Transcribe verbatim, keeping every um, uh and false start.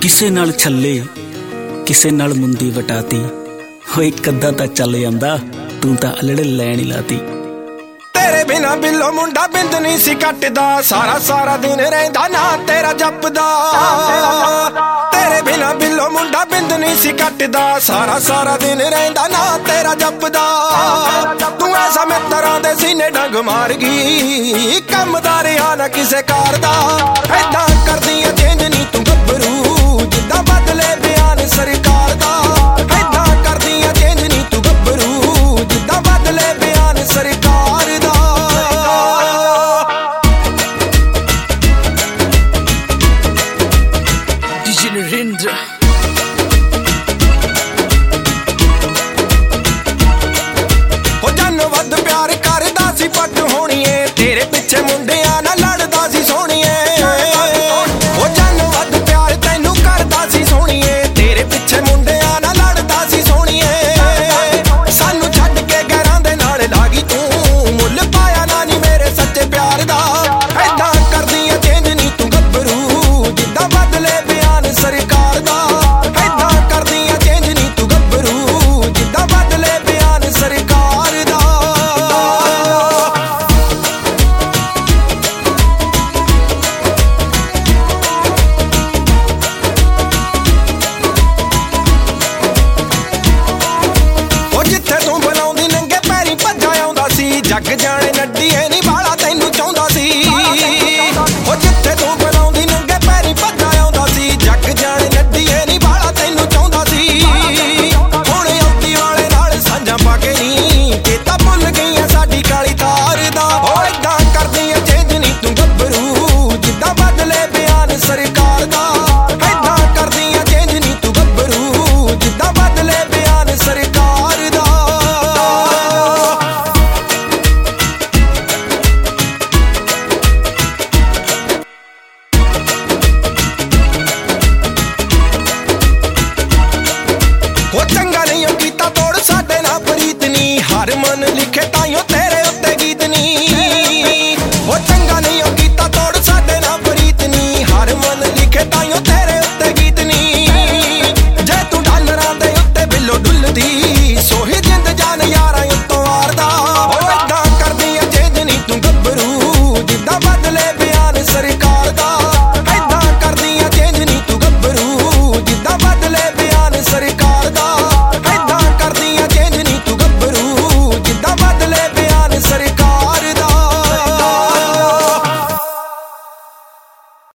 ਕਿਸੇ ਨਾਲ ਛੱਲੇ ਕਿਸੇ ਨਾਲ ਮੁੰਦੀ ਵਟਾਤੀ ਹੋਏ ਕੱਦਾ ਤਾਂ ਚੱਲ ਜਾਂਦਾ ਤੂੰ ਤਾਂ ਅਲੜੇ ਲੈਣ ਹੀ ਲਾਤੀ। ਤੇਰੇ ਬਿਨਾ ਬਿੱਲੋ ਮੁੰਡਾ ਬਿੰਦ ਨਹੀਂ ਸੀ ਕੱਟਦਾ ਸਾਰਾ ਸਾਰਾ ਦਿਨ ਰਹਿੰਦਾ ਨਾ ਤੇਰਾ ਜਪਦਾ। ਤੇਰੇ ਬਿਨਾ ਬਿੱਲੋ ਮੁੰਡਾ ਬਿੰਦ ਨਹੀਂ ਸੀ ਕੱਟਦਾ ਸਾਰਾ ਸਾਰਾ ਦਿਨ ਰਹਿੰਦਾ ਨਾ ਤੇਰਾ ਜਪਦਾ। ਤੂੰ ਐਸਾ ਮਿੱਤਰਾਂ ਦੇ ਸੀਨੇ ਡੰਗ ਮਾਰ ਗਈ ਕੰਮ ਦਾ ਰਿਹਾ ਨਾ ਕਿਸੇ ਕਾਰ ਦਾ ਏਦਾਂ